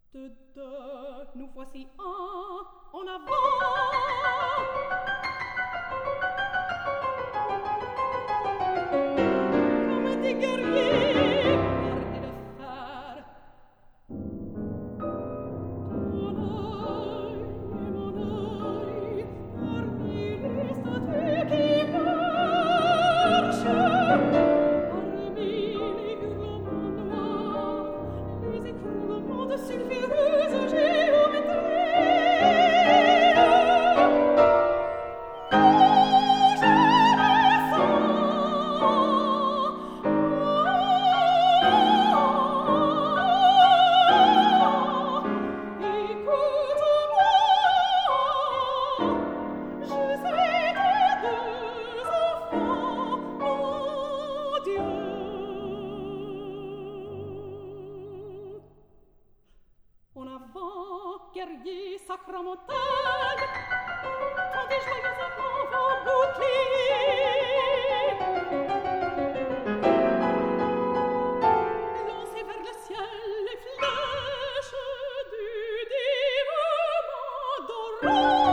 De deux, nous voici un en avant. Comme des guerriers armés de fer. Mon œil, parmi les statues qui marchent, parmi les hurlements noirs, les écroulements de sulfureuse géométrie. En avant, guerrier sacramental, quand des joyeux enfants vont boucliers, lancez vers le ciel les flèches du diamant doré.